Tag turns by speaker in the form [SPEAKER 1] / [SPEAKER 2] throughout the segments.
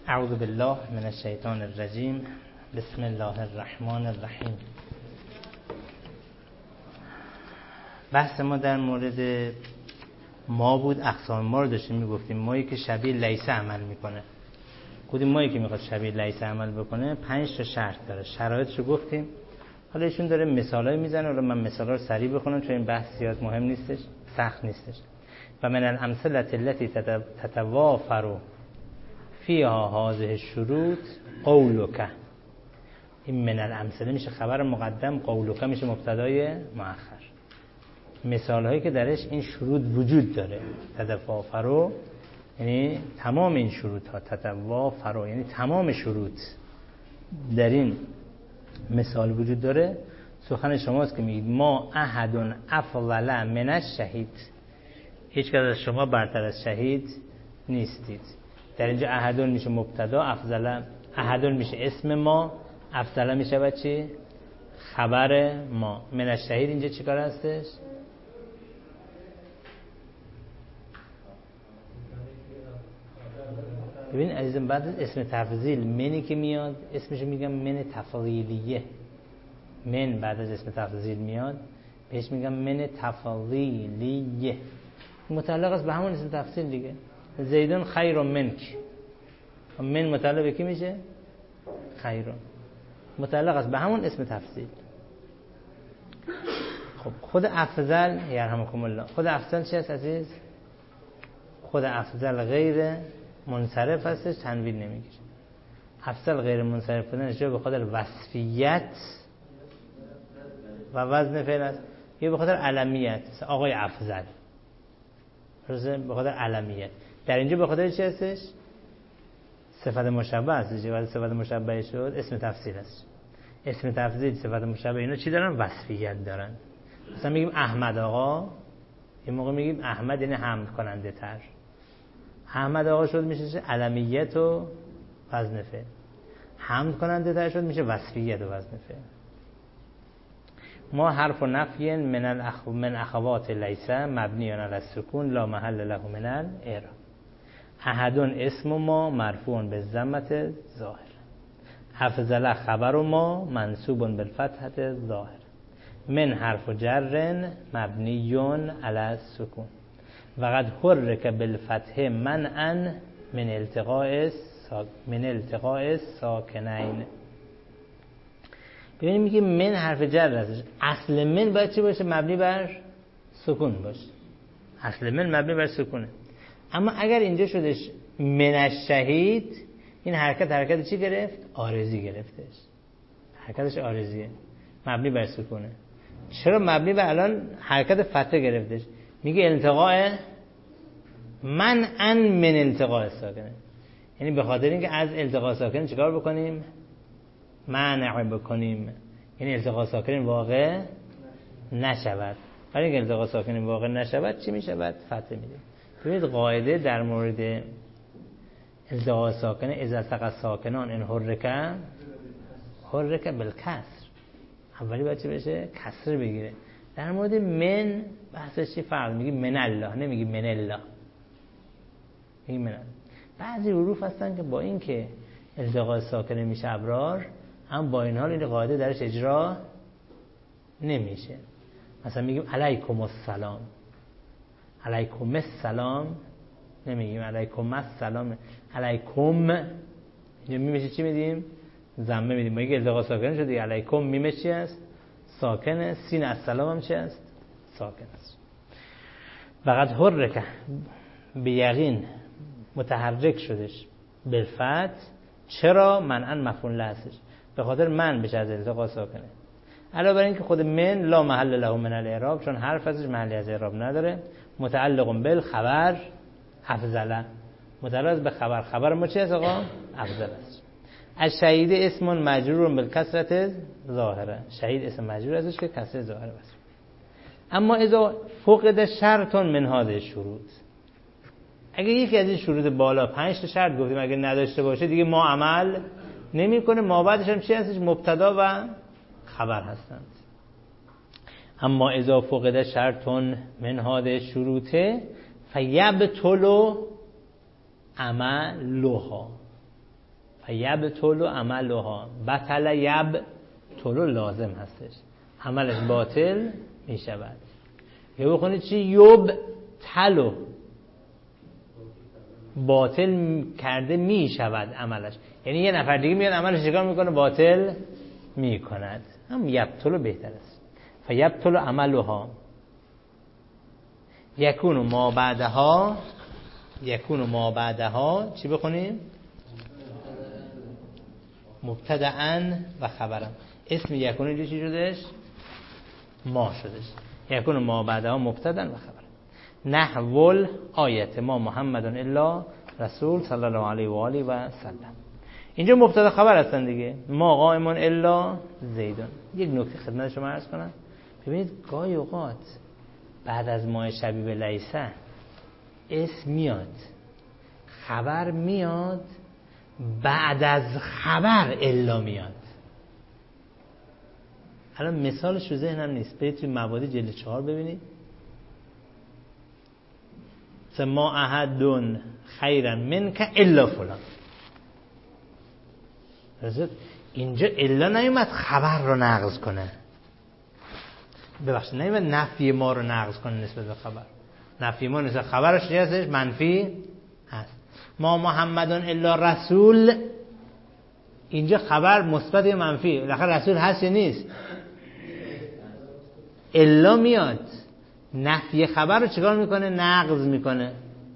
[SPEAKER 1] اعوذ بالله من الشیطان الرجیم. بسم الله الرحمن الرحیم. بحث ما در مورد ما بود. اقسام ما رو داشتیم میگفتیم. مایی که شبیه لیسه عمل میکنه. کدوم مایی که میخواد شبیه لیسه عمل بکنه 5 تا شرط داره. شرایطش رو گفتیم. حالا ایشون داره مثالای میزنه. حالا من مثالا رو سریع بخونم چون این بحث زیاد مهم نیستش، سخت نیستش. و من الامثله التي تتوافر فیها هذه الشروط قولک. این من الامثله میشه خبر مقدم، قولک میشه مبتدای مؤخر. مثال هایی که درش این شروط وجود داره. تتوافر یعنی تمام این شروط ها، تتوافر یعنی تمام شروط در این مثال وجود داره. سخن شماست که میگید ما احد افضل من الشهید. هیچ کس از شما برتر از شهید نیستید. در اینجا احدون میشه مبتدا، افضل احدون میشه اسم ما، افضل میشه بچه خبر ما. من الشهید اینجا چی کار هستش؟ ببین عزیزم، بعد از اسم تفضیل منی که میاد اسمش میگم من تفضیلیه. من بعد از اسم تفضیل میاد بهش میگم من تفضیلیه. متعلق است به همون اسم تفضیل دیگه. زیدون خیر منک. من متعلق به کی میشه؟ خیرون. متعلق است به همون اسم تفضیل. خب خود افضل یرحمکم الله، خود افضل چی است عزیز؟ خود افضل غیر منصرف هستش، تنوین نمیگیره. افضل غیر منصرف بودنش به خاطر وصفیت و وزن فعل است، یا به خاطر علمیت، مثل آقای افضل. درسته؟ به خاطر علمیت. در اینجا به خاطر چی هستش؟ صفت مشبه هستش. وقتی صفت مشبه شد اسم تفضیل است. اسم تفضیل، صفت مشبه اینا چی دارن؟ وصفیت دارن. مثلا میگیم احمد آقا، این موقع میگیم احمد یعنی حمد کننده تر. احمد آقا شد میشه علمیت و وزن فعل. حمد کننده تر شد میشه وصفیت و وزن فعل. ما حرف نفی من اخوات لیسه مبنی علی السکون لا محل له من الاعراب. احدون اسم ما مرفوع بالضمه ظاهر. افضل خبر ما منصوب بالفتحه ظاهر. من حرف جر مبنی علی السکون. وقد حرک بالفتح منعا من التقاء ساکنین. ببینیم میگه من حرف جر هستش. اصل من باید چی باشه؟ مبنی بر سکون باشه. اصل من مبنی بر سکونه. اما اگر اینجا شدش من الشهید، این حرکت چی گرفت؟ عارضی گرفتش. حرکتش عارضیه، مبنی بر سکونه. چرا مبنی بر الان حرکت فتحه گرفتش؟ میگه التقاء منعا من التقاء ساکنه، یعنی به خاطر اینکه از التقاء ساکن چیکار بکنیم؟ منع بکنیم، یعنی التقاء ساکن واقع نشود. برای اینکه التقاء ساکن واقع نشود چی میشود؟ فتحه میده. ببینید قاعده در مورد التقاء ساکن اذا التقى الساکنان ان حرک بالکسر، اولی باید چی بشه؟ کسر بگیره. در مورد من بحثش چی فرق؟ میگی من الله، نمیگی من الله، میگی من الله. بعضی حروف هستن که با این که التقاء ساکن میشه ابرار، اما با این حال این قاعده درش اجرا نمیشه. مثلا میگیم علیکم السلام، علیکم السلام نمیگیم علیکم السلام، علیکم اینجا میشه چی میدیم؟ ضمه میدیم. میگه التقاء ساکن شد دیگه. علیکم میمش چی است؟ ساکنه. سین السلام هم چی است؟ ساکن است. فقط حرکه به یقین متحرک شدش بالفتح. چرا؟ منعا مفعول له هستش، به خاطر من بشه از التقاء ساکنه. علاوه بر این که خود من لا محل له من الاعراب، چون حرف ازش محلی از اعراب نداره. متعلق بالخبر افضل، متعلق به خبر. خبر ما چی است آقا؟ افضل است. الشهید اسم مجرور بالکسرة ظاهره. شهید اسم مجرور ازش که کسره ظاهره است. اما اذا فقد شرط من هذه الشروط، اگه یکی از این شروط بالا 5 تا شرط گفتیم اگه نداشته باشه دیگه ما عمل نمیکنه. ما بعدش هم چی هستش؟ مبتدا و خبر هستند. اما اذا فقد شرط من هذه الشروط فیبطل عملها. فیبطل عملها، بطل یبطل لازم هستش، عملش باطل می شود. یا بخونید چی؟ یبطل، باطل کرده می شود عملش، یعنی یه نفر دیگه میاد عملش چیکار میکنه؟ باطل می کند. هم یبطل بهتر است. فیبطل عملها یکون ما بعدها، یکون ما بعدها چی بخونیم؟ مبتدأ و خبرا. اسم یکون اینجا چی شدش؟ ما شدش. یکون ما بعدها مبتدأ و خبرا. نحو آیت ما محمد الا رسول صلی الله علیه و آله و سلم. اینجا مبتدا خبر هستن دیگه. ما قائم الا زیدون. یک نکته خدمت شما عرض کنم، ببینید گاهی اوقات بعد از ما شبیه به لیسه اسم میاد، خبر میاد، بعد از خبر الا میاد. الان مثالش رو ذهنم نیست، برید توی مبادی جلد 4 ببینید. ما احدون خیرا منک الا فلان. اینجا الا نیومد خبر رو نقض کنه، ببخشید نیومد نفی ما رو نقض کنه نسبت به خبر. نفی ما نسبت خبرش چی هستش؟ منفی هست. ما محمدون الا رسول، اینجا خبر مثبت یا منفی؟ بالاخره رسول هست یا نیست؟ الا میاد، نفی خبر رو چیکار میکنه؟ نقض میکنه.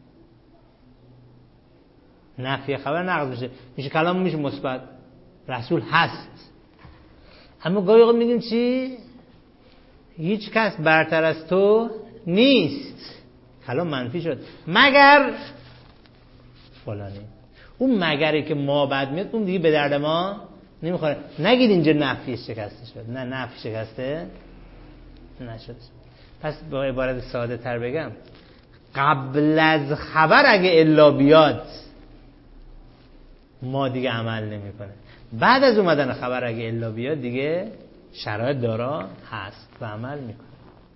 [SPEAKER 1] نفی خبر نقض میشه کلام میشه مثبت، رسول هست. اما گاهی اوقات میگیم چی؟ هیچ کس برتر از تو نیست، کلام منفی شد، مگر فلانی. اون مگری که ما بعد میاد اون دیگه به درد ما نمیخوره. نگید اینجا نفی شکسته شد، نه نفی شکسته نشد. پس با عبارت ساده تر بگم، قبل از خبر اگه الا بیاد ما دیگه عمل نمی کنه، بعد از اومدن خبر اگه الا بیاد دیگه شرایط دارا هست و عمل میکنه.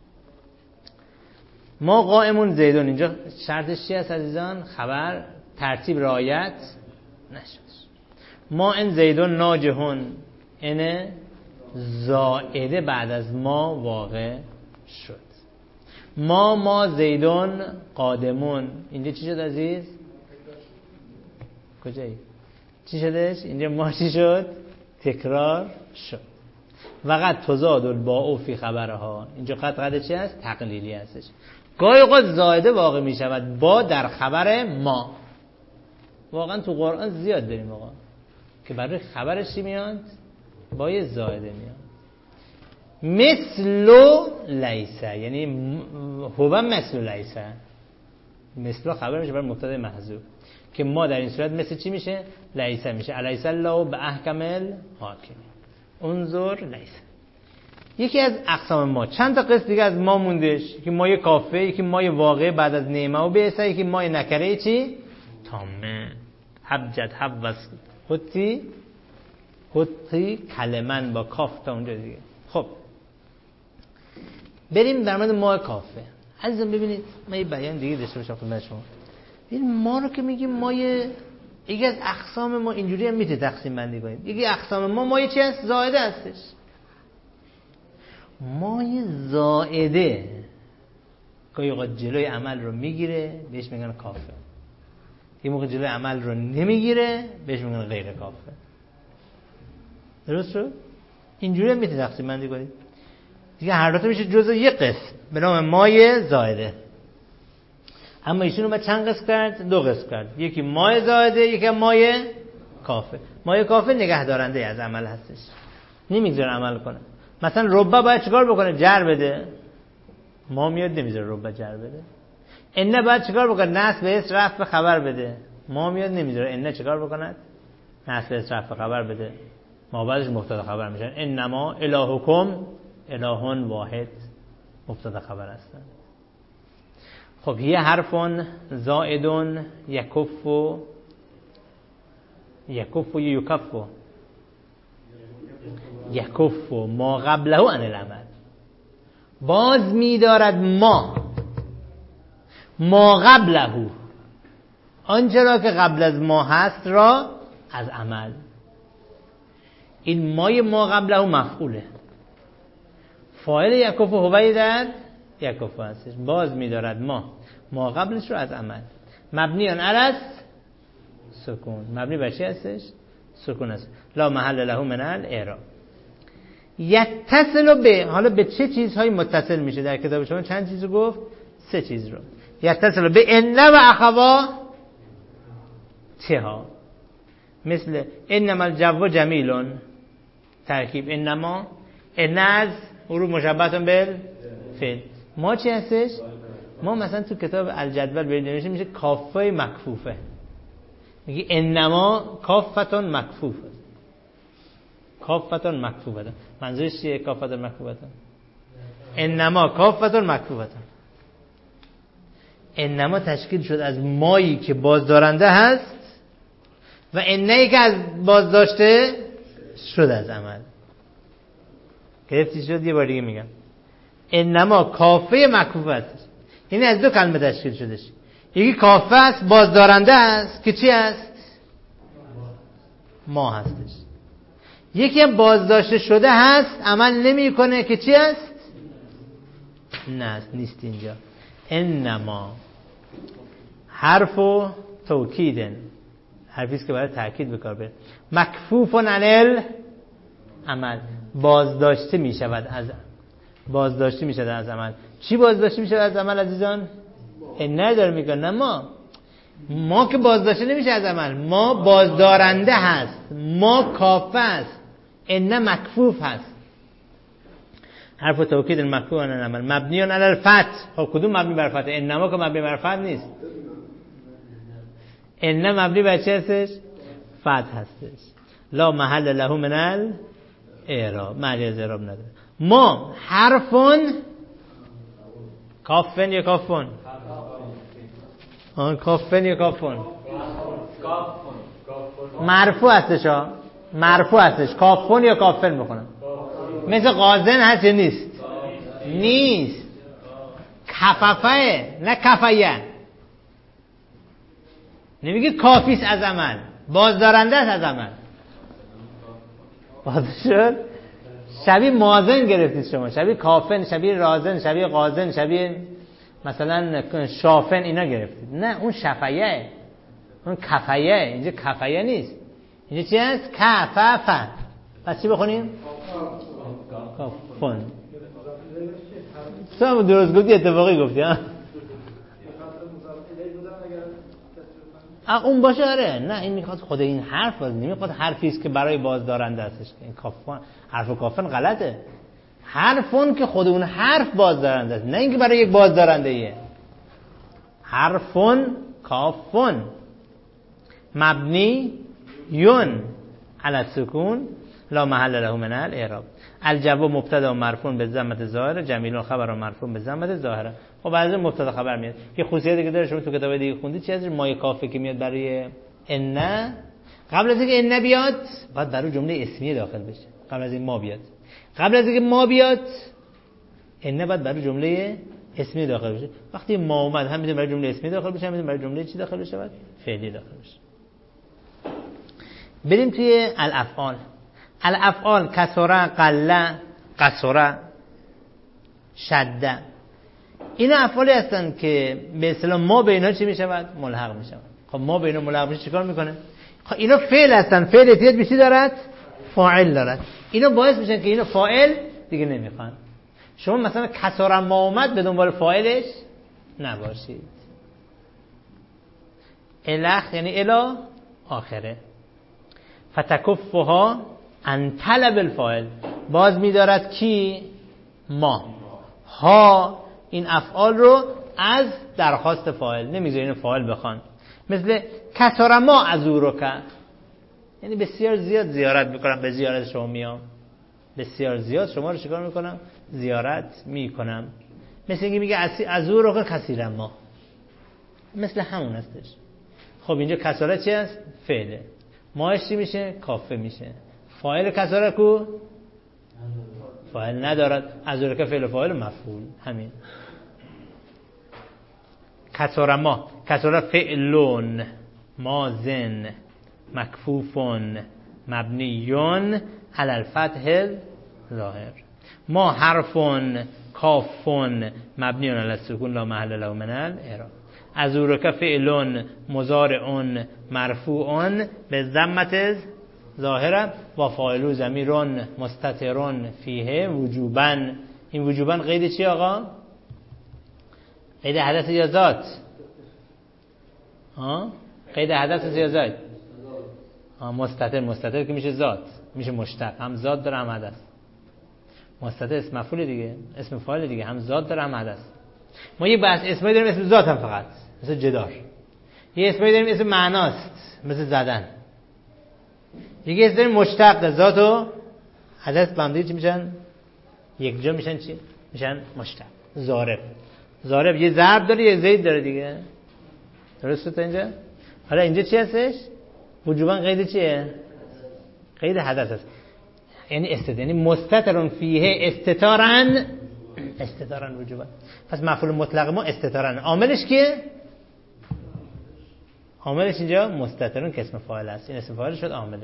[SPEAKER 1] ما قائمون زیدون، اینجا شرطش چی هست عزیزان؟ خبر ترتیب رعایت نشد. ما ان زیدون ناجحون، ان زائده بعد از ما واقع شد. ما زیدون قادمون، اینجا چی شد عزیز؟ کجایی؟ چی شدش؟ اینجا ما چی شد؟ تکرار شد. وقت تزاد الباء فی خبرها، اینجا قد چی هست؟ تقلیلی هستش. گاهی اوقات زائده واقع می شود با در خبر ما. واقعا تو قرآن زیاد داریم آقا که برای خبرش چی میاد؟ با یه زائده میاد. مثل لیسه، یعنی هو مثل لیسه، مثل خبر میشه برای مبتدا محذوف، که ما در این صورت مثل چی میشه؟ لیسه میشه. الیس الله به احکم الحاکمین. انظر لیسه. یکی از اقسام ما، چند تا قسم دیگه از ما موندش، که ما کافه، یکی ما واقع بعد از نعمه و بعثه، یکی ما نکره چی؟ تامه. حبجت حبس حتی کلمن با کاف تا اونجا دیگه. خب بریم در مورد ما کافه. عزیزان ببینید، من یه بیان دیگه داشته باشم خدمت شما. این ما رو که میگیم ما یکی از اقسام ما اینجوری هم میتونه تقسیم بندی کنید. یکی اقسام ما چی هست؟ زائده هستش. مایه زائده گاهی اوقات جلوی عمل رو میگیره، بهش میگن کافه. یه موقع جلوی عمل رو نمیگیره، بهش میگن غیر کافه. درست شد؟ اینجوری هم میتونه تقسیم بندی کنید دیگه. هر دوتا میشه جزء یک قسم به نام مایه زائده. اما ایشون رو چند قسم کرد؟ دو قسم کرد. یکی مایه زائده، یکی مایه کافه. مایه کافه نگه دارنده از عمل هستش، نمیگذاره عمل کنه. مثلا ربه باید چیکار بکنه؟ جر بده. ما میاد نمیذاره ربه جر بده. انه باید چیکار بکنه؟ نصب به اسم رفع خبر بده. ما میاد نمیذاره انه چیکار بکنه؟ نصب به اسم رفع خبر بده. ما بعدش مبتدا خبر میشن. انما الهکم اله واحد مبتدا خبر هستن. خب یه حرفون زائدون یکف و یکف ما قبله عن العمل، باز می‌دارد ما قبله، آنچه را که قبل از ما هست را از عمل. این ما قبله مفعوله. فاعل یکفو هوی در یکفو هستش، باز می‌دارد ما قبلش رو از عمل. مبنیان علی سکون، مبنی بر چی هستش؟ سکون است. لا محل له من الاعراب. یتصل به، حالا به چه چیزهایی متصل میشه در کتاب شما؟ چند چیز رو گفت؟ 3 چیز رو. یتصل به ان و اخوا تها، مثل انما الجو جمیل، ترکیب انما، ان از رو مشبهه بالفعل. ما چی هستش؟ ما مثلا تو کتاب الجدول برید میشه کافه مکفوفه، میگه انما کافتون مکفوفه. کافتون مکفوفه منظورش چیه؟ کافتون مکفوفه انما کافتون مکفوفه. انما تشکیل شد از مایی که بازدارنده هست و انهی که از بازداشته شد از عمل. گرفتی شد؟ یه بار دیگه میگم انما کافه مکفوفه است. یعنی از 2 کلمه تشکیل شدش. یکی کافه است، بازدارنده است که چی است؟ ما هستش. یکی هم بازداشته شده هست، عمل نمی کنه که چی است؟ نه نیست اینجا. انما حرف و توکیدن، حرفیست که برای تأکید بکار بره. مکفوفن علی عمل، بازداشته می شود از عمل. چی بازداشته می شود از عمل عزیزان؟ نداره میگه نه ما که بازداشته نمیشه از عمل، ما بازدارنده هست، ما کافه است، ان مکفوف هست. حرف توکید مکفوف عن العمل مبنیون علی الفتح. خب کدوم مبنی بر فتح؟ انما که مبنی بر فتح نیست. ان مبنی بر چه هستش؟ فتح هستش. لا محل له من الاعراب، معنی از اعراب نداره. ما حرفون کافن یا کافون؟ کافن یا کافون؟ مرفوع هستش ها، مرفوع هستش. کافون یا کافن بخونم؟ مثل قازن هست یا نیست؟ نیست. کففه نه کفیه. نمیگه کافیست از عمل، بازدارنده است از عمل. باز شد؟ شبیه مازن گرفتید شما، شبیه کافن، شبیه رازن، شبیه قازن، شبیه مثلا شافن اینا گرفتید. نه اون شفیه، اون کفیه. اینجا کفیه نیست، اینجا چی هست؟ کففه. پس چی بخونیم؟ کافن. تو هم درست گفتی، اتفاقی گفتی ها؟ اون باشه آره. نه این میخواد خود این حرف باز نمیخواد حرفیست که برای بازدارنده هستش. این کافن، حرف کافن غلطه. حرفون که خود اون حرف بازدارنده است، نه اینکه برای یک بازدارنده ایه. حرفون کافن مبنی یون علی السکون لا محل له من الاعراب. الجو مبتدا مرفوع به ضمت ظاهره، جمیل خبر مرفوع به ضمت ظاهره. خب بعضی مبتدا خبر میاد. یه خصوصیتی که داره شما تو کتاب دیگه خوندید چی هست؟ مای کافه که میاد برای ان، قبل از اینکه ان بیاد بعد برای جمله اسمیه داخل بشه. قبل از این ما بیاد، قبل از اینکه ما بیاد ان بعد برای جمله اسمیه داخل بشه. وقتی ما اومد هم میتونه برای جمله اسمیه داخل بشه، هم میتونه برای جمله چی داخل بشه؟ بعد فعلی داخل بشه. بریم توی الافعال. الافعال کسره، قله، قصره، شده، اینا افعالی هستن که به اصطلاح ما به اینا چی میشود؟ ملحق میشود. خب ما به اینا ملحق میشه چیکار میکنه؟ خب اینا فعل هستن، فعل احتیاج به چی دارد؟ فاعل دارد. اینا باعث میشن که اینا فاعل دیگه نمیخوان. شما مثلا کسره ما اومد به دنبال فاعلش نباشید. الخ یعنی الی آخره. فتکفها ان طلب الفاعل، باز می‌دارد کی؟ ما. ها این افعال رو از درخواست فاعل، نمیذاره اینو فاعل بخوان. مثل کسر ما از او رو کرد، یعنی بسیار زیاد زیارت میکنم، به زیارت شما میام، بسیار زیاد شما رو چیکار میکنم؟ زیارت میکنم. مثل اینکه میگه از او رو کثیر ما، مثل همون هستش. خب اینجا کسره چی هست؟ فعله. ماش چی میشه؟ کافه میشه. فاعل کسره کو؟ فاعل ندارد. از اون که فعل فاعل مفعول همین. کسره ما، کسره فعلون، مازن، مکفوفون مبنیون علی الفتح ظاهر. ما حرفون کافون مبنیون علی السکون لا محل له من الاعراب. ازورک فعلون مضارعون مرفوعون به ضمت ظاهره و فاعل ضمیرون مستترون فیه وجوبا. این وجوبا قید چی آقا؟ قید حدث یا ذات؟ قید حدث یا ذات؟ مستتر که میشه ذات، میشه مشتق، هم ذات داره هم حدث. مستتر اسم مفعول دیگه، اسم فاعل دیگه، هم ذات داره هم حدث. ما یه بحث اسمی داریم اسم ذات هم فقط، مثل جدار. یه اسمی داریم اسم معناست، مثل زدن. یه اسم داریم مشتق، ذات و حدث با هم دیگه چی میشن؟ یک جا میشن چی؟ میشن مشتق. ضارب یه ضرب داره یه زید داره دیگه. درسته تا اینجا؟ حالا اینجا چی هستش؟ وجوبا قید چیه؟ قید حدث هست. یعنی مستترون فیه استتارن وجوبا. پس مفعول مطلق ما استتارن. عاملش کیه؟ عاملش اینجا مستترون که اسم فاعل است. این اسم فاعل شد عاملش.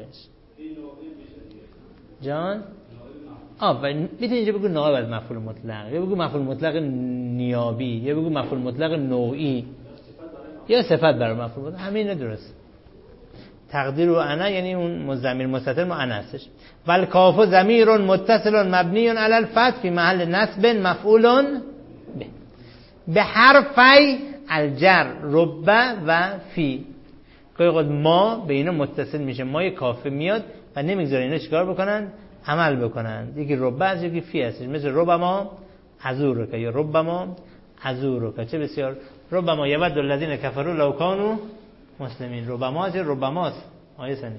[SPEAKER 1] جان؟ میتونی اینجا بگو نائب از مفعول مطلق، یا بگو مفعول مطلق نیابی، یا بگو مفعول مطلق نوعی، یا صفت برای مفعول مطلق. همین درست. تقدیر و انا یعنی اون ضمیر مستتر ما انا هستش. ول کاف ضمیر متصل مبنی علی الفتح فی محل نصب مفعول به حرفی الجر رب و فی. قید ما به اینا متصل میشه، ما یه کافه میاد و نمیگذاره اینا چیکار بکنن؟ عمل بکنن. یکی رب از یکی فی هستش، مثل ربما ازورک یا ربما ازورک. چه بسیار. ربما یود الذین کفروا لو کانوا مسلمین. ربماست آیه سنی.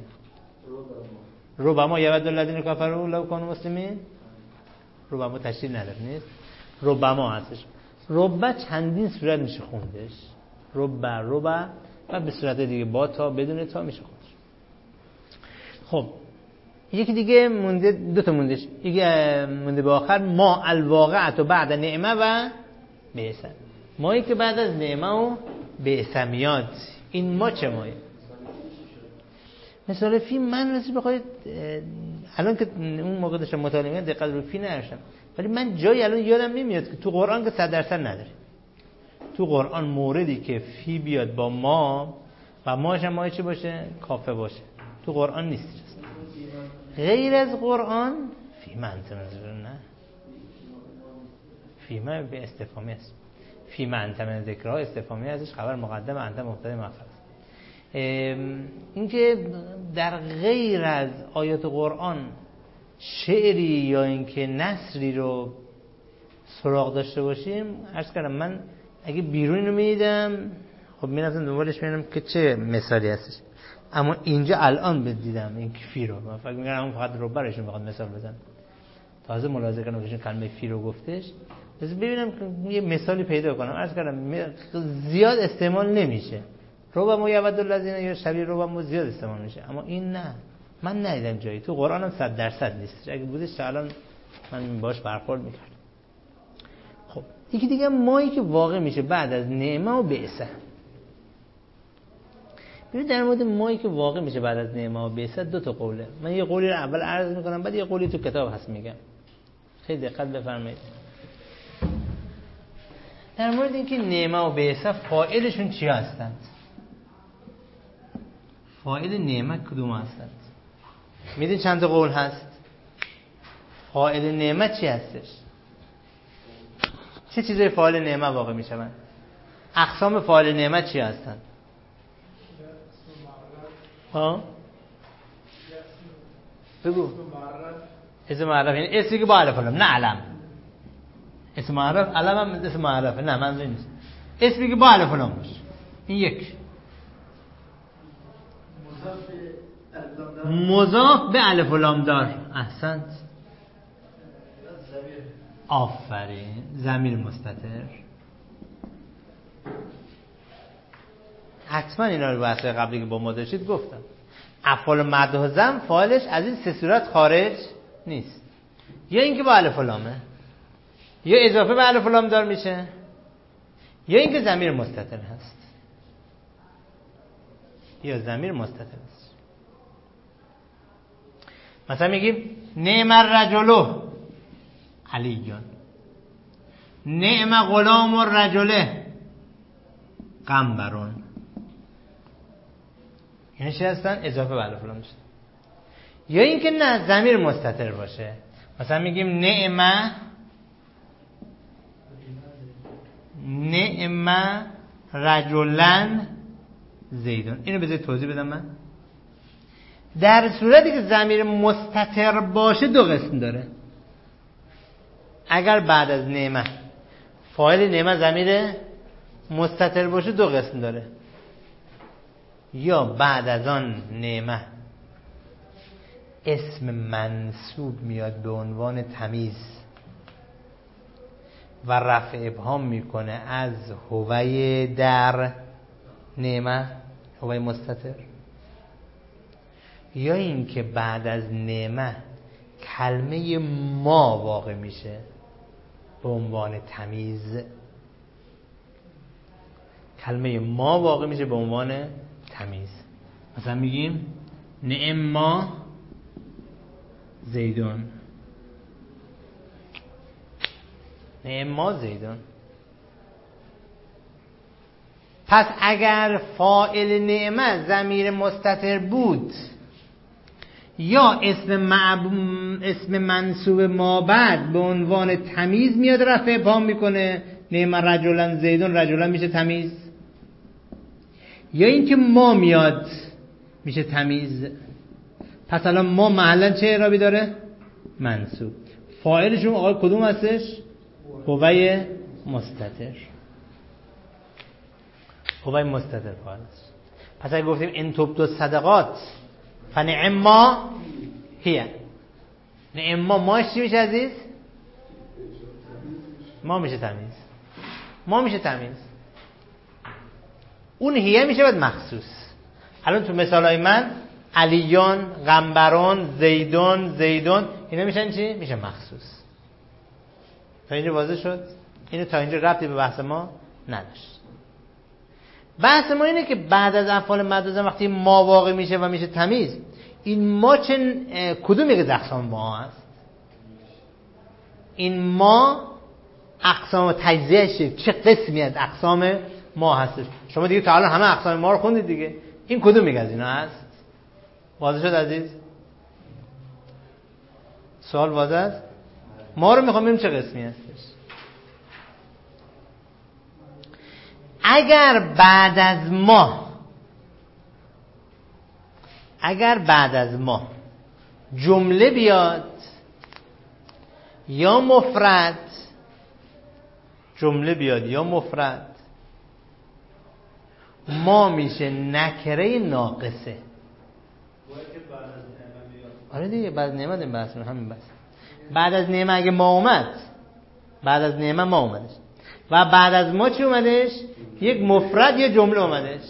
[SPEAKER 1] ربما یود الذین کفروا لو کانوا مسلمین. ربما تشدید نداره، نیست. ربما هستش. رب چندین صورت میشه خوندش. رب و به صورت دیگه با تا بدون تا میشه خوندش. خب یکی دیگه مونده، دو تا موندش. یکی مونده به آخر ما الواقعت و بعد نعمه و بعث. مایی که بعد از نعمه و بعث میاد. این ما چه مایی؟ مثال فی من رسید بخواید الان که اون موقع داشتم مطالعه می‌کردم دقت رو فی نداشتم، ولی من جایی الان یادم نمیاد که تو قرآن که 100% نداره. تو قرآن موردی که فی بیاد با ما و ماش هم مایی چه باشه؟ کافه باشه. تو قرآن نیست. غیر از قرآن فی من نه. فی من به استفهامی است. فی من تمن ذکرها استفهامی ازش، خبر مقدم انت مبتدا مؤخر. اینکه در غیر از آیات قرآن شعری یا اینکه نثری رو سراغ داشته باشیم، عرض کردم من اگه بیرون رو میدیدم خب میرفتم دنبالش میبینم که چه مثالی هستش، اما اینجا الان بدیدم این فی رو، من فکر می‌کردم فقط رو برشون بخواد مثال بزنم. تازه ملاحظه کردم که کلمه فی رو گفتش، بس ببینم که یه مثالی پیدا کنم. عرض کردم زیاد استعمال نمیشه. ربما یود الذین یا شبیه ربما زیاد استعمال میشه، اما این نه. من ندیدم جایی. تو قرآن هم 100% نیست. اگه بودش تا الان من باش برخورد میکردم. خب یکی دیگه مایی که واقع میشه بعد از نعمه و بعثه. ببین در مورد مایی که واقع میشه بعد از نعمه و بعثه دو تا قوله. من یه قولی رو اول عرض میکنم، بعد یه قولی تو کتاب هست میگم. خیلی دقت بفرمایید. در مورد اینکه نعمه و بعثه فاعلشون چی هستند؟ فاعل نعمت کدوم هستند؟ میدونی چند تا قول هست؟ فاعل نعمت چی هستش؟ چه چیزای فاعل نعمت واقع میشوند؟ اقسام فاعل نعمت چی هستند؟ بگو. اسم معرف یعنی اسمی که با الف لام، نه علم. اسم معرف علم هم اسم معرفه، نه منظور نیست. اسمی که با الف لام باشه. این یک. مضاف به الف و لام دار. احسنت. آفرین. ضمیر مستتر. حتما اینا رو بحث قبلی که با ما داشتید گفتم. افعال مدح و ذم فاعلش از این سه صورت خارج نیست. یا اینکه با الف و لامه، یا اضافه به الف و لام دار میشه، یا اینکه ضمیر مستتر هست. یا ضمیر مستتر است. مثلا میگیم نعم الرجل علیون، نعم غلام الرجل قنبرون. یعنی چی هستن؟ اضافه به الف لام میشه. یا اینکه نه ضمیر مستتر باشه، مثلا میگیم نعم رجلن زیدون. اینو بذارید توضیح بدم من. در صورتی که ضمیر مستتر باشه دو قسم داره. اگر بعد از نعمه فاعل نعمه ضمیر مستتر باشه دو قسم داره. یا بعد از آن نعمه اسم منصوب میاد به عنوان تمیز و رفع ابهام میکنه از هوی در نعمه، هوی مستتر. یا این که بعد از نعمه کلمه ما واقع میشه به عنوان تمیز، کلمه ما واقع میشه به عنوان تمیز. مثلا میگیم نعم زیدون، نعم زیدون. پس اگر فاعل نعمه ضمیر مستتر بود یا اسم منصوب ما بعد به عنوان تمیز میاد رفع ابهام میکنه، نعم رجلن زیدون، رجلن میشه تمیز. یا اینکه ما میاد میشه تمیز. پس الان ما محلا چه اعرابی داره؟ منصوب. فاعلشون آقای کدوم هستش؟ هوی مستتر. هوی مستتر فاعل است. پس اگه گفتیم ان تبدوا الصدقات فنعما هی، نعما ماش چی میشه عزیز؟ ما میشه تمیز. ما میشه تمیز. اون هیه میشه بعد مخصوص. الان تو مثالای من علیون، قنبرون، زیدون اینا میشن چی؟ میشه مخصوص. تا اینجا واضح شد؟ اینو تا اینجا ربطی به بحث ما نداشت. بحث ما اینه که بعد از افعال مدوزه وقتی ما واقع میشه و میشه تمیز، این ما کدوم یک از اقسام ما هست؟ این ما اقسام تجزیهش چه قسمی از اقسام ما هستش؟ شما دیگه تا الان همه اقسام ما رو خوندید دیگه. این کدوم یک از اینا هست؟ واضح شد عزیز؟ سوال واضح است؟ ما رو میخوام ببینیم چه قسمی هستش. اگر بعد از ما جمله بیاد یا مفرد، جمله بیاد یا مفرد، ما میشه نکره ناقصه. آره دیگه بعد از نعمت این بحث همین بحث. بعد از نعمت اگه ما اومد، بعد از نعمت ما اومدش و بعد از ما چی اومدش؟ یک مفرد یا جمله اومدش.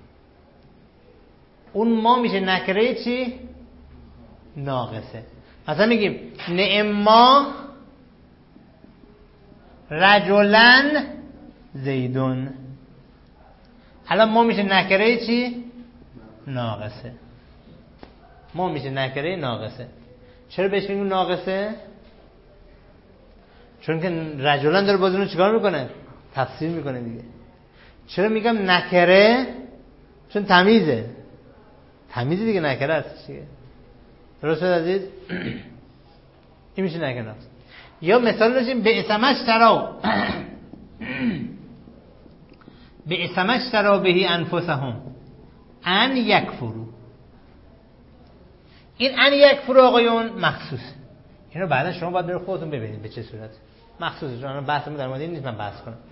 [SPEAKER 1] اون ما میشه نکره چی؟ ناقصه. مثلا میگیم نعما رجلن زیدون. الان ما میشه نکره چی؟ ناقصه. ما میشه نکره ناقصه. چرا بهش میگیم ناقصه؟ چون که رجلن داره باز اونو چیکار میکنه؟ تفسیر میکنه دیگه. چرا میگم نکره؟ چون تمیزه. تمیزه دیگه، نکره هست دیگه. درست شد عزیز؟ این میشه نکره ناقصه. یا مثال داشتیم به اسمش ترا بهی انفسهم ان یکفرو. این ان یکفرو آقایون مخصوص. اینو بعدا شما باید برید خودتون ببینید به چه صورت مخصوصه. چون بحثمون در مورد این نیست من بحث کنم.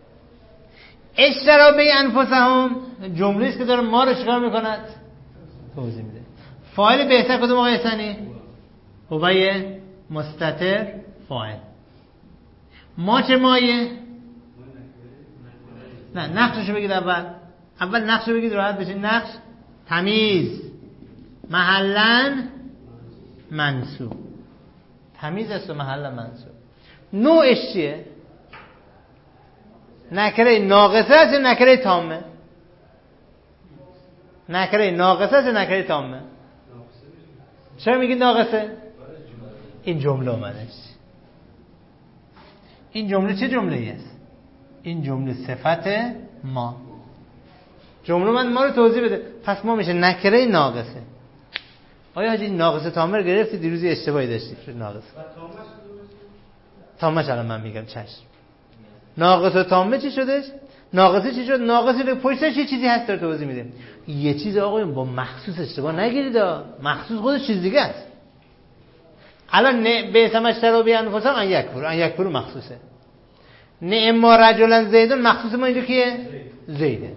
[SPEAKER 1] اشترا بهی انفسهم جمله است که داره ما رو چیکار میکند؟ توضیح میده. فاعل بهتر کدوم آقای حسنی؟ هوی مستتر فاعل. ما چه مایه؟ نه نقششو بگید اول نقشو بگید راحت بشه. نقش تمیز، محلن منصوب. تمیز است و محلن منصوب. نوعش چیه؟ نکره ناقصه است یا نکره تامه؟ نکره ناقصه است یا نکره تامه؟ چرا میگی ناقصه؟ این جمله اومدش. این جمله چه جمله‌ای است؟ این جمله صفت ما. جمله من ما رو توضیح بده. پس ما میشه نکره ناقصه. آیا حاجی ناقصه تامه رو گرفتی؟ دیروز اشتباهی داشتی. شد ناقصه. تامه الان من میگم چشم. ناقصه تامه چی شدش؟ ناقصه چی شد؟ ناقصه رو پشتش یه چیزی هست داره توضیح میده. یه چیز آقایون با مخصوص اشتباه نگیرید. مخصوص خودش چیز دیگه است. الان به اسمش رو بیان فرصم ان یکفر مخصوصه. نعم رجلا زیدون مخصوص ما اینجا کیه؟ زیده.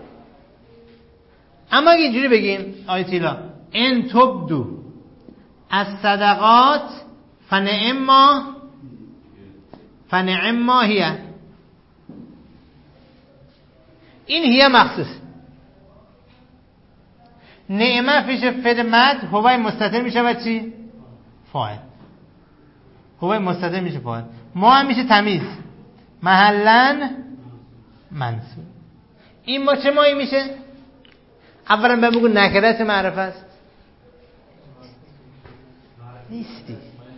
[SPEAKER 1] اما اگه اینجوری بگیم آیت الله ان تبدو از صدقات فنعم ما هیه، این هیه مخصوص. نعمه فیش فدمت هوای مستتر میشه و چی؟ فاعل. هوای مستتر میشه فاعل. ما هم میشه تمیز محلن منصوب. این با چه مایی میشه؟ اولا بگو نکره معرفه است. نیستی.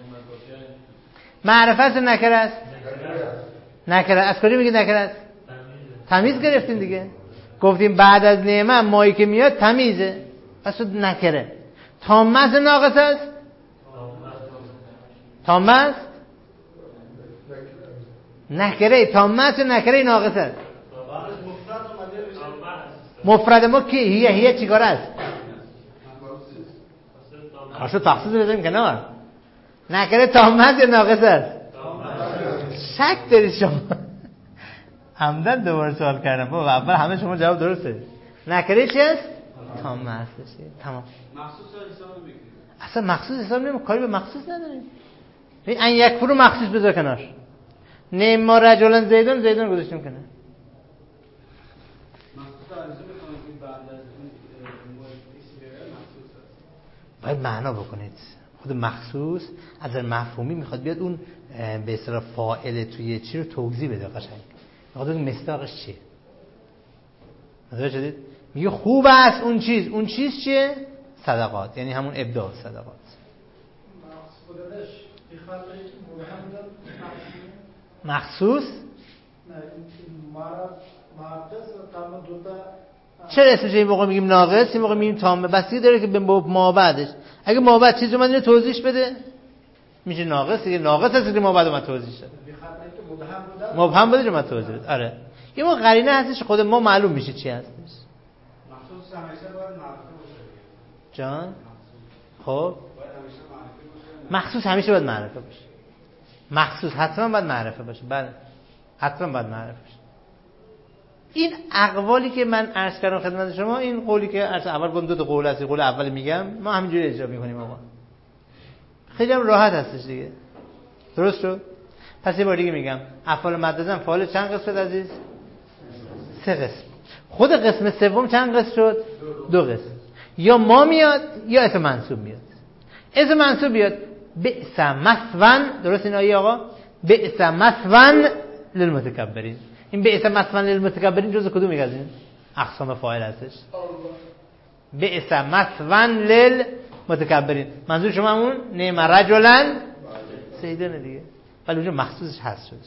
[SPEAKER 1] معرفه است نکره است. نکره از کجا میگه نکره است؟ تمیز گرفتیم دیگه. گفتیم بعد از نعمه مایی که میاد تمیزه. پس نکره. تامه است ناقص است؟ تامه است؟ نکره تامه است نکره ناقص است؟ مفرد ما کی؟ هیه چیکار است؟ خاصه تخصیص بزنیم کنار. نکره تامه است یا ناقص است؟ شک دارید شما؟ همدن دوباره سوال کردم. بابا اول همه شما جواب درسته. نکره چی است؟ تامه است. تمام.
[SPEAKER 2] مخصوص حساب نمیگیریم.
[SPEAKER 1] اصلا مخصوص حساب نمیگیریم. کاری به مخصوص نداریم. این یکفر رو مخصوص بذار کنار. نعم رجلا زیدون گذاشتیم کنار. باید معنا بکنید. خود مخصوص از مفهومی میخواد بیاد اون به اصطلاح فاعل توی چی رو توضیح بده قشنگ. میخواد اون مصداقش چیه؟ متوجه شدید؟ میگه خوب است اون چیز چیه؟ صدقات، یعنی همون ابداع صدقات. مخصوص چرا اسمش این موقع میگیم ناقص، این موقع میگیم تامه؟ بستگی داره که به ما بعدش. اگه ما بعد چیزی اومد اینو توضیحش بده میشه ناقص دیگه. ناقص هست که ما بعد اومد توضیحش بده. مبهم بده اومد توضیح بده. آره یه موقع قرینه هستش خود ما معلوم میشه چی هستش.
[SPEAKER 2] مخصوص همیشه باید معرفه باشه
[SPEAKER 1] جان. خب مخصوص همیشه باید معرفه باشه. مخصوص حتما باید معرفه باشه. بله حتما باید معرفه باشه. این اقوالی که من عرض کردم خدمت شما، این قولی که عرض اول گفتم دو تا قول هست. قول اول میگم ما همینجوری اجرا میکنیم آقا. خیلی هم راحت هستش دیگه. درست شد؟ پس یه بار دیگه میگم افعال مدرسه فاعل چند قسم شد عزیز؟ 3 قسم. خود قسم سوم چند قسم شد؟ 2 قسم. یا ما میاد یا اسم منصوب میاد. اسم منصوب بیاد بئس مثوى، درست این آیه آقا؟ بئس مثوى للمتکبرین. این بئس مثوى للمتکبرین جزء کدوم میگه از این اقسام فاعل هستش؟ بئس مثوى للمتکبرین. منظور شما همون نعم رجلا زیدون دیگه. ولی اونجا مخصوصش هست شد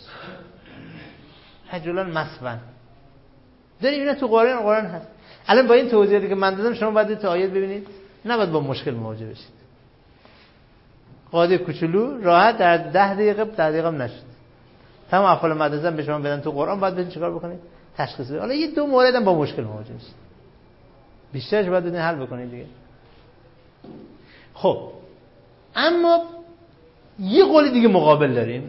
[SPEAKER 1] رجلا مثوى. داریم اینا تو قرآن هست. الان با این توضیحاتی که من دادم شما باید تو آیات ببینید، نباید با مشکل مواجه بشید. قاعده کوچولو راحت در 10 دقیقه نشد. تمام افعال مدرسه به شما بدن تو قرآن، باید بدین چیکار بکنید؟ تشخیص بدید. حالا یه 2 مورد هم با مشکل مواجه بشید. بیشترش باید بدین حل بکنید دیگه. خب اما یه قول دیگه مقابل داریم.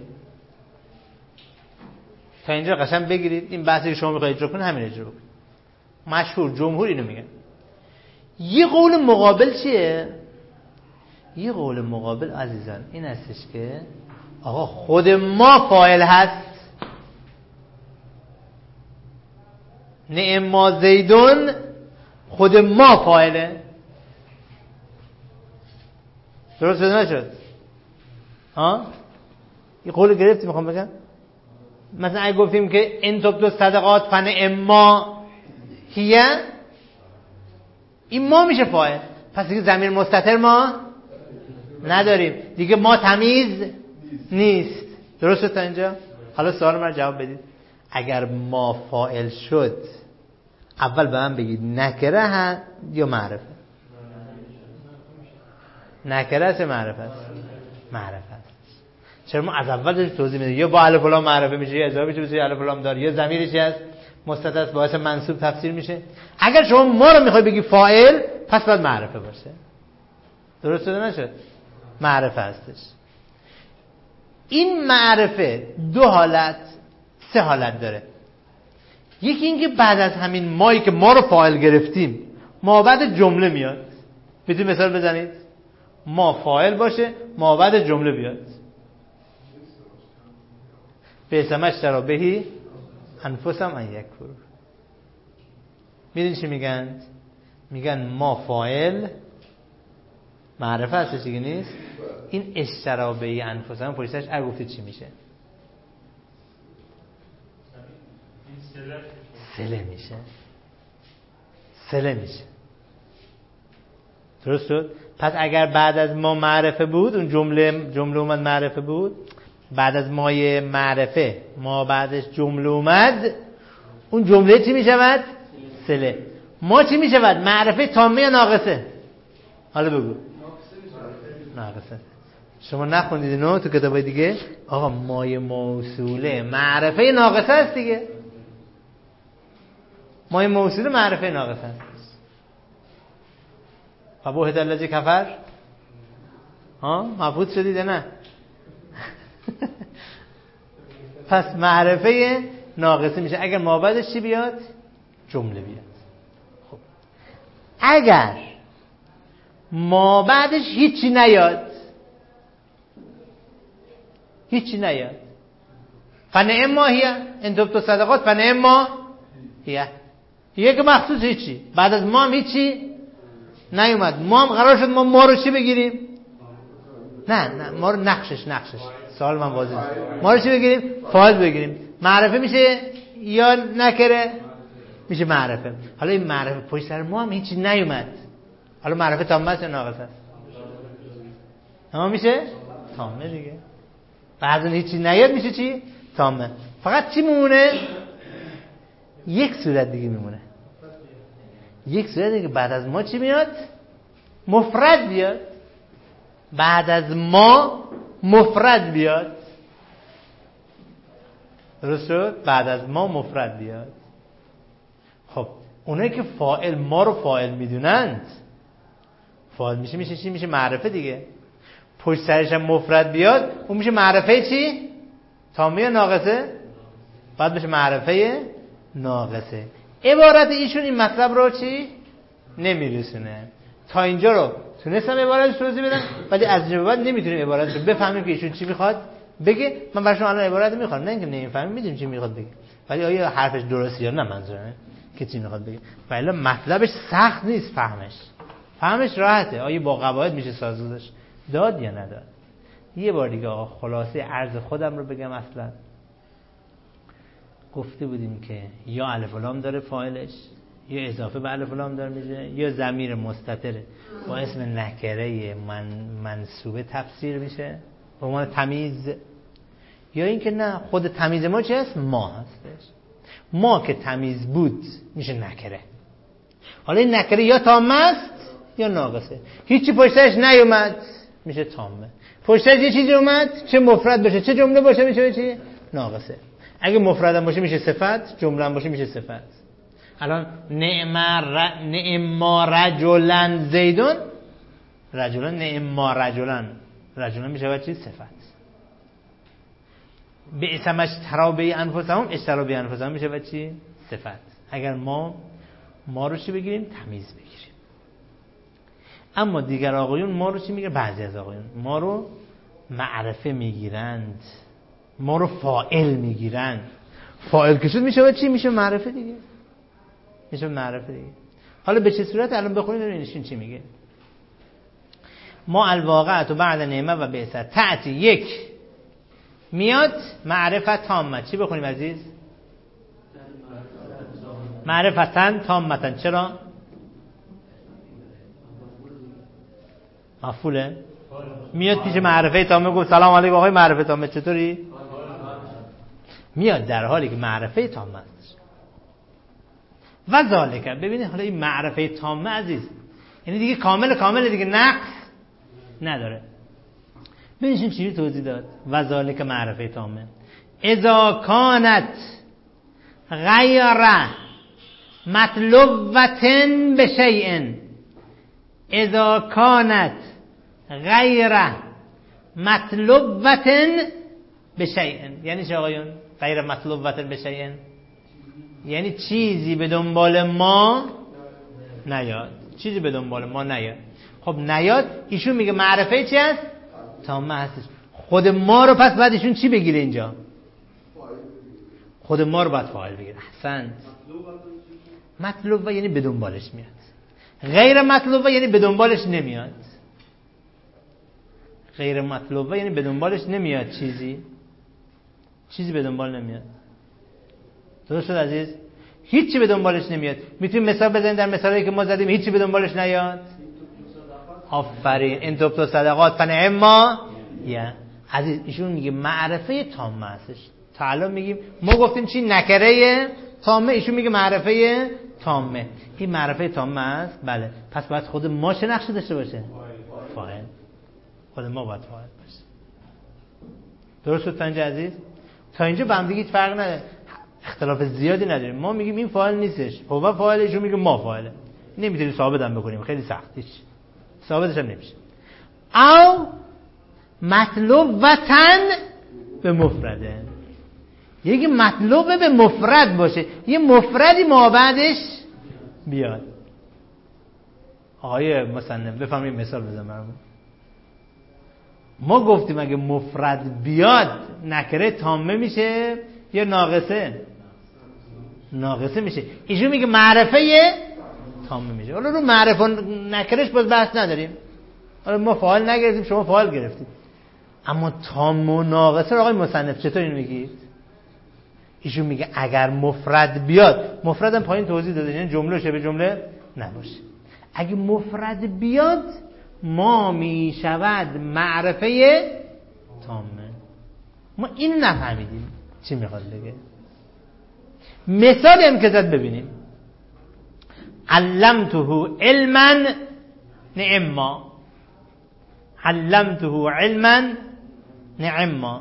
[SPEAKER 1] تا اینجا قشنگ بگیرید. این بحثی که شما میخواید اجرا کنید همین اجرا کنید. مشهور جمهور اینو میگن. یه قول مقابل چیه؟ یه قول مقابل عزیزان این هستش که آقا خود ما فاعل هست. نعم زیدون خود ما فاعله. درست شد نشد؟ ها؟ یه قول گرفتی میخوام بگم. مثلا اگه گفتیم که ان تبدو صدقات فنعم ما هیه، این ما میشه فاعل. پس دیگه ضمیر مستتر ما نداریم دیگه، ما تمیز نیست. درسته تا اینجا؟ حالا سوال من جواب بدید. اگر ما فاعل شد اول به من بگید نکره هست یا معرفه؟ نکره است یا معرفه است؟ معرفه است. چرا ما از اول داریم توضیح میدیم یا با الف و لام معرفه میشه یا اضافه میشه الف و لام داره یا ضمیرش هست مستتر است باعث منصوب تفسیر میشه. اگر شما ما رو میخوای بگی فاعل پس باید معرفه باشه. درست شده نشد؟ معرفه هستش. این معرفه دو حالت سه حالت داره. یکی این که بعد از همین مایی که ما رو فاعل گرفتیم ما بعد جمله میاد. میتونید مثال بزنید؟ ما فاعل باشه ما بعد جمله بیاد. به سمش ترا بهی انفسم ان یکفر. میدونی چی میگن؟ میگن ما فاعل معرفه هستش دیگه نیست. این اشترا بهی انفسم پشتش اگه گفتید چی میشه؟ سله میشه. سله میشه. درست شد؟ پس اگر بعد از ما معرفه بود اون جمله اومد معرفه بود، بعد از مای معرفه ما بعدش جمله اومد، اون جمله چی میشود؟ سله. ما چی میشود؟ معرفه تامه یا ناقصه؟ حالا بگو. ناقصه. شما نخوندید اینو تو کتابای دیگه؟ آقا مای موصوله معرفه ناقصه است دیگه. مای موصوله معرفه ناقصه است. فبوهد الذی کفر. مبهوت شدید نه؟ پس معرفه ناقصه میشه اگر ما بعدش چی بیاد؟ جمله بیاد. خب اگر ما بعدش هیچی نیاد، هیچی نیاد، فنعم ما هیه ان تبدوا صدقات فنعم ما هیه. یک مخصوص هیچی، بعد از ما هم هیچی نیومد. ما هم قرار شد ما رو چی بگیریم؟ نه ما رو نقشش سوال من واضحه. ما رو چی بگیریم؟ فاعل بگیریم. معرفه میشه یا نکره؟ میشه معرفه. حالا این معرفه پشت سر ما هم هیچی نیومد. حالا معرفه تامه است یا ناقصه است؟ اما میشه تامه دیگه. بعد اون هیچی نیاد میشه چی؟ تامه. فقط چی میمونه؟ یک صورت دیگه میمونه. یک صورت دیگه بعد از ما چی میاد؟ مفرد بیاد. بعد از ما مفرد بیاد. درست شد؟ بعد از ما مفرد بیاد. خب اونایی که فاعل ما رو فاعل میدونند، فاعل میشه چی؟ میشه معرفه دیگه. پشت سرش هم مفرد بیاد اون میشه معرفه چی؟ تامه یا ناقصه؟ بعد میشه معرفه ناقصه. عبارت ایشون این مطلب رو چی؟ نمیرسونه. تا اینجا رو تونستم عبارتش توضیح بدم ولی از اینجا به بعد نمیتونیم عبارت رو بفهمیم که ایشون چی میخواد بگه. من برای شما الان عبارت میخوام، نه اینکه نمیفهمیم، میدونیم چی میخواد بگه ولی آیا حرفش درسته یا نه منظورمه که چی میخواد بگه. ولی مطلبش سخت نیست فهمش راحته. آیا با قواعد میشه سازش داد یا نداد؟ یه بار دیگه آقا خلاصه عرض خودم رو بگم. اصلا گفته بودیم که یا الف و لام داره فاعلش، یا اضافه به الف و لام داره میشه، یا ضمیر مستتر با اسم نکره منصوبه تفسیر میشه به عنوان تمیز، یا اینکه نه خود تمیز ما چی هست؟ ما هستش. ما که تمیز بود میشه نکره. حالا این نکره یا تامه است یا ناقصه. هیچی پشتش نیومد میشه تامه. پشتش یه چیزی اومد چه مفرد باشه چه جمله باشه میشه چی؟ ناقصه. اگه مفرد هم باشه میشه صفت، جمله هم باشه میشه صفت. الان نعم رجلن زیدون، رجلن نعم رجلن میشه چی؟ صفت. به اسمش ترابه انفسهم اشترابه انفسهم میشه چی؟ صفت. اگر ما رو چی بگیریم؟ تمیز بگیریم. اما دیگر آقایون ما رو چی میگیرن؟ بعضی از آقایون ما رو معرفه میگیرند، ما رو فاعل میگیرند. فاعل که شد میشه چی؟ میشه معرفه دیگه. میشه معرفه دیگه. حالا به چه صورت؟ الان بخونید ببینید چی میگه. ما الواقعت و بعد نعمه و بعثت تأتی یک میاد معرفت تامه. چی بخونیم عزیز؟ معرفتن تامتن. چرا؟ مفعوله؟ میاد پیش معرفه تامه گفت سلام علیکم آقای معرفه تامه چطوری؟ میاد در حالی که معرفه تامه است. و ذالک، ببینید حالا این معرفه تامه عزیز یعنی دیگه کامل دیگه نقص نداره. ببینید چی توضیح داد. و ذالک معرفه تامه اذا کانت غیر مطلوبتن بشیء، اذا کانت غیر مطلوبتن بشیء یعنی چه آقایون؟ غیر مطلوبتن بشیء یعنی چیزی به دنبال ما نیاد. چیزی به دنبال ما نیاد. خب نیاد، ایشون میگه معرفه چی هست؟ تامه هستش. خود ما رو پس بعد ایشون چی بگیره اینجا؟ خود ما رو باید فاعل بگیره. احسنت. مطلوب یعنی به دنبالش میاد. غیر مطلوب یعنی به دنبالش نمیاد. غیر مطلوب یعنی به دنبالش نمیاد. چیزی به دنبال نمیاد. درست شد عزیز؟ هیچی به دنبالش نمیاد. میتونیم مثال بزنیم در مثالی که ما زدیم هیچی به دنبالش نیاد. آفرین. ان تبدوا صدقات فنعما یا عزیز. ایشون میگه معرفه تامه هستش. تا الان میگیم ما گفتیم چی؟ نکره تامه. ایشون میگه معرفه تامه. این معرفه تامه است. بله. پس باید خود ما چه نقشی داشته باشه؟ فاعل. خود ما باید فاعل باشه. درست شد تا اینجا عزیز؟ تا اینجا با هم دیگه هیچ فرق نداره. اختلاف زیادی نداریم. ما میگیم این فاعل نیستش. هو فاعل، ایشون میگه ما فاعله. نمیتونیم ثابت هم بکنیم. خیلی سختیش. ثابتش هم نمیشه. او مطلوب وطن به مفرده. یکی مطلوب به مفرد باشه. یه مفردی ما بعدش بیاد. آقای مصنف بفهمید مثال بزن برامون. ما گفتیم اگه مفرد بیاد نکره تامه میشه یا ناقصه؟ ناقصه میشه. ایشون میگه معرفه تامه میشه. حالا رو معرفه نکرهش باز بحث نداریم. حالا ما فاعل نگرفتیم، شما فاعل گرفتید. اما تام و ناقصه آقای مصنف چطور اینو میگید؟ ایشون میگه اگر مفرد بیاد، مفردم پایین توضیح داده یعنی جمله شبه جمله نباشه. اگه مفرد بیاد ما میشود معرفه تامه. ما این نفهمیدیم چی میخواد بگه. مثال هم که زد ببینیم. علمته علما نعما. علمته علما نعما.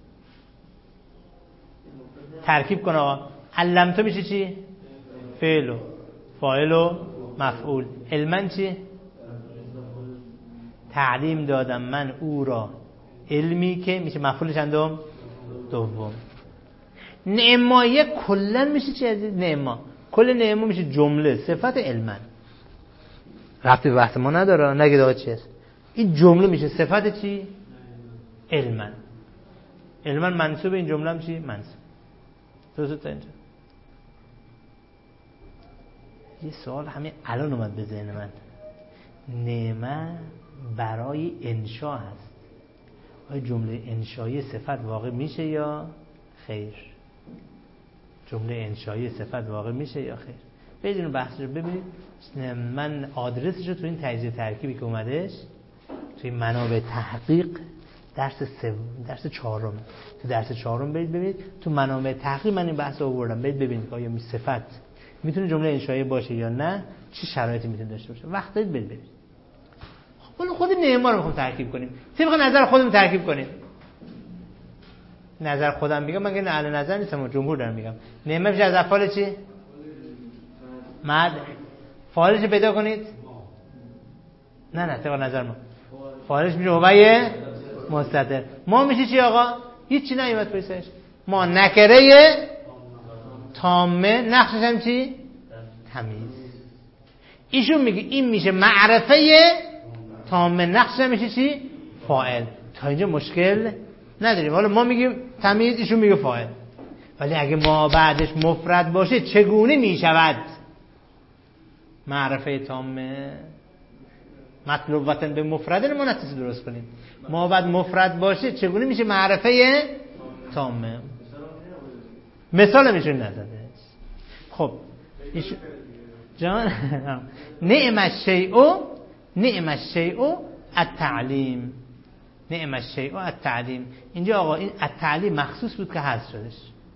[SPEAKER 1] ترکیب کن آقا. علمته میشه چی؟ فعل و فاعل و مفعول. علما چی؟ تعلیم دادم من او را علمی که میشه مفعول چندم؟ دوم. نعمایه کلن میشه چی عزیز؟ نعما. کل نعما میشه جمله صفت علما. ربطی به بحث ما نداره. نگید آقا چی هست؟ این جمله میشه صفت چی؟ علما. علما منصوب. این جمله هم چی؟ منصوب. درست تا اینجا. یه سوال همین الان اومد به ذهن من. نعمه برای انشا هست. آیا جمله انشایی صفت واقع میشه یا خیر؟ جمله انشایی صفت واقع میشه یا خیر؟ بدون بحث رو ببینید. من آدرسش رو تو این تجزیه ترکیبی که اومدش توی منابع تحقیق درس چهارم، تو درس چهارم برید ببینید. تو منابع تحقیق من این بحث رو آوردم. برید ببینید آیا صفت میتونه جمله انشایی باشه یا نه، چه شرایطی میتونه داشته باشه. وقت دارید برید ببینید. خود نعما رو میخوام ترکیب کنیم. طبق نظر خودم ترکیب کنیم. نظر خودم میگم، من که اهل نظر نیستم، جمهور دارم میگم. نعمه میشه از افعال چی؟ مد. فاعلش پیدا کنید. نه طبق نظر ما فاعلش میشه هوای مستتر. ما میشه چی آقا؟ هیچ چی نیومد پیشش. ما نکره تامه، نقشش هم چی؟ تمیز. ایشون میگه این میشه معرفه تامه، نقشش هم میشه چی؟ فاعل. تا اینجا مشکل نداریم. حالا ما میگیم تمیز، ایشون میگه فاعل. ولی اگه ما بعدش مفرد باشه چگونه میشود معرفه تامه؟ مطلوب وطن به مفرده ما نتیجه درست کنیم. ما بعد مفرد باشه چگونه میشه معرفه تامه؟ مثال میشه نزده. خب جان نعم الشیء التعلیم، نعم الشیء التعلیم. اینجا آقا این التعلیم مخصوص بود که حذف شدش.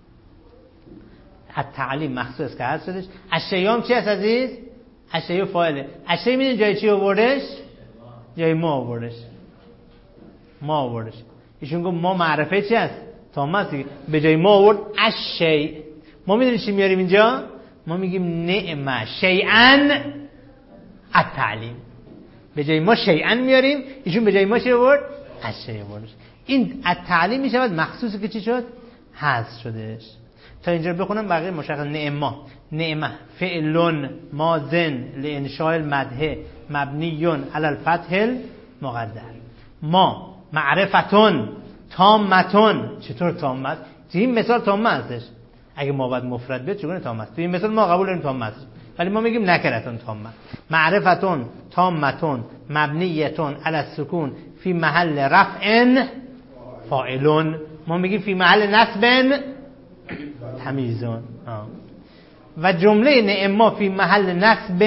[SPEAKER 1] التعلیم مخصوص که حذف شدش. الشیء چی هست عزیز؟ الشیء فاعله. الشیء میدونی جای چی آوردش؟ جای ما آوردش. ما آوردش. ایشون گفت ما معرفه چی هست؟ تامه هست دیگه. به جای ما آورد الشیء. ما میدونی چی میاریم اینجا؟ ما میگیم نعم شیئا التعلیم. به جای ما شیئا میاریم، ایشون به جای ما چی آورد؟ الشیء آوردش. این التعلیم میشود مخصوصی که چی شد؟ حذف شدش. تا اینجا بخونم بقیه مشخص. نعمه فعل ماضن لانشاء المدح مبنی علی الفتح المقدر. ما معرفتون تامتون. چطور تام است؟ این مثال تام هستش. اگه ما باید مفرد بیاد چگونه تام است؟ این مثال ما قبول داریم تام است، ولی ما میگیم نکرتون تام. معرفتون تامتون مبنیتون علی السکون فی محل رفع فاعلون. ما میگیم فی محل نصب تمیزون. و جمله نعما فی محل نصب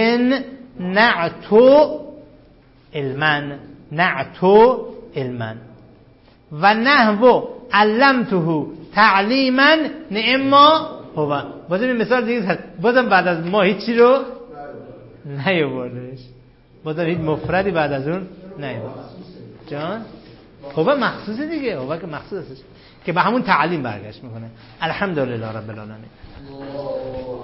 [SPEAKER 1] نعتو علمن. نعتو علمن. و نحو علمته تعلیما نعما هو. بازم این مثال دیگه هست. بازم بعد از ما هیچی رو نیاوردش. بازم هیچ مفردی بعد از اون نیاورد. جان هو مخصوصه دیگه. هو که مخصوص است که به همون تعلیم برگشت میکنه. الحمدلله رب العالمین.